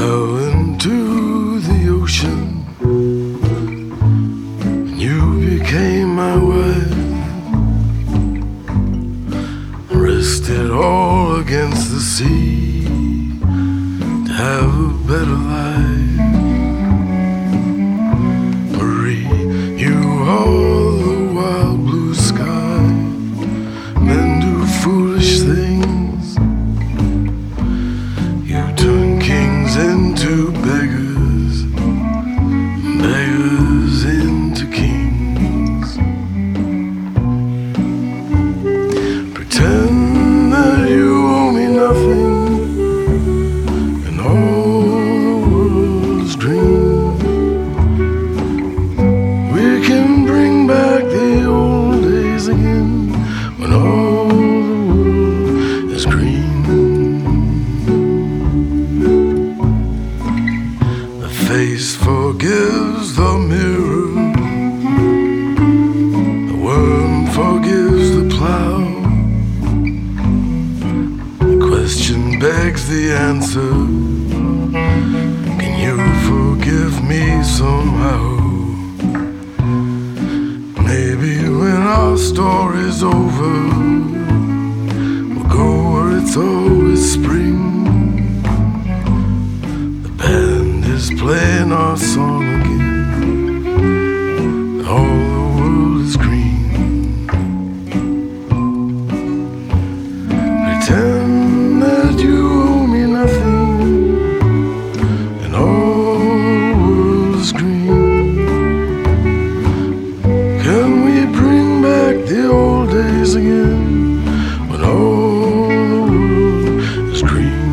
fell into the ocean, and you became my wife. Risked it all against the sea to have a better life. Marie, you are the wild blue sky. Men do foolish things. You turn kings into beggars, beggars into kings. Pretend that you owe me nothing, and all the world's green. We can bring back the old days again, when all the world is green. The face forgives the mirror, the worm forgives the plow. The question begs the answer, can you forgive me somehow? Maybe when our story's over, we'll go where it's always spring. The band is playing our song again, and all the world is green. Pretend that you owe me nothing, and all the world is green. Can we bring back the old days again, when all the world is green?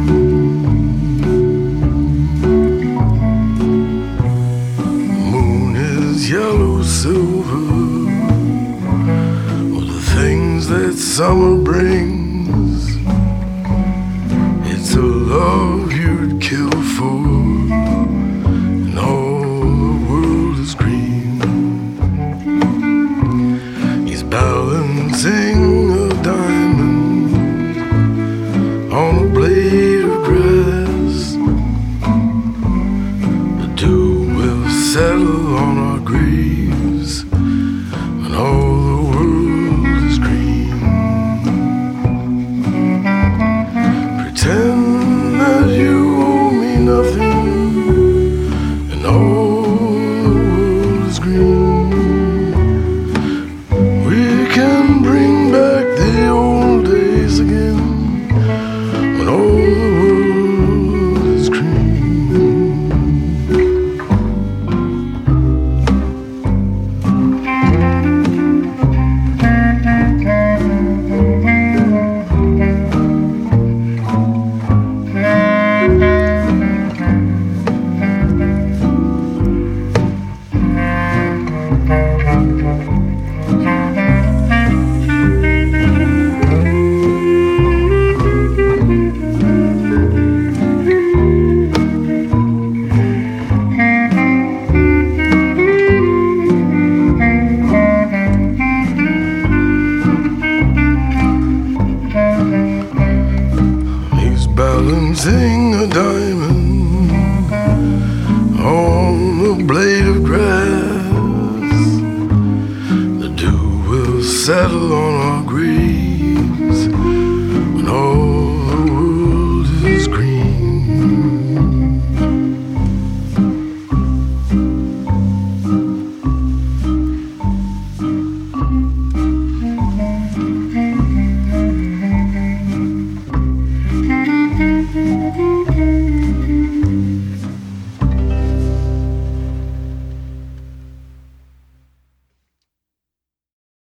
The moon is yellow silver, or the things that summer brings. It's a love you'd kill for, and all the world is green. He's balancing a diamond on a blade of grass. The dew will settle on our graves, and all the world is green. Pretend that you owe me nothing, and all the world is green. We can bring back the old days again, when all the world is green. He's balancing a diamond on a blade of grass. The dew will settle on